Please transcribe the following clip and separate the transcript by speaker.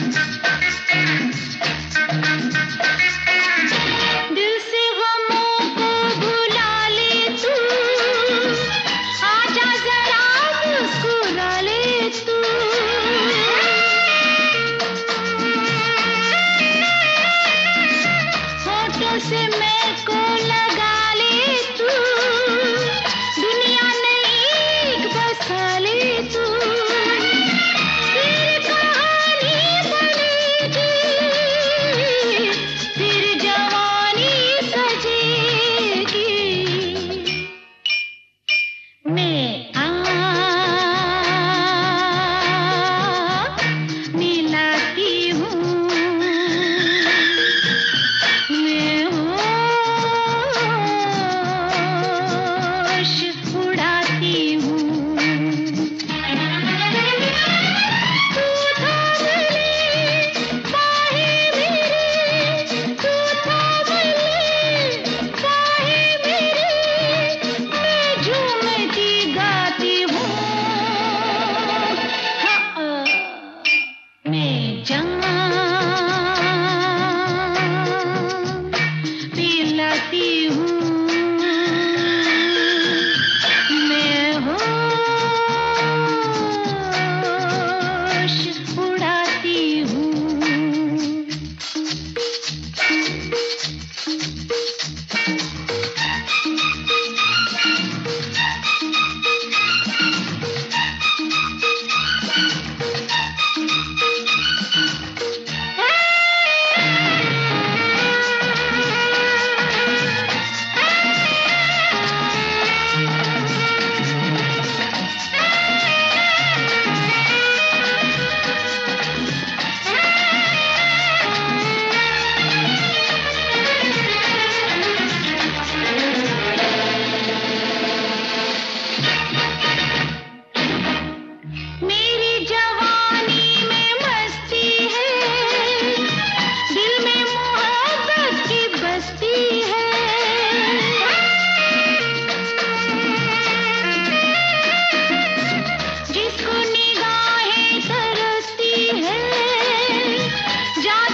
Speaker 1: दिल से गमों को भुला ले तू, आजा जरा मुस्कुरा ले तू। होठों से मैं को लगा ले तू, दुनिया नई बसा ले तू। फिर कहानी बनेगी, फिर जवानी सजेगी। मैं मिलाती हूँ, मैं होश उड़ाती हूँ। तू थाम ले बाहें मेरी, तू थाम ले बाहें मेरी, मैं झूमती गाती हूँ। हाँ, मैं जान पिलाती हूँ, मैं होश उड़ाती हूँ। मेरी जवानी में मस्ती है, दिल में मोहब्बत की बस्ती है। जिसको निगाहें तरसती है, जा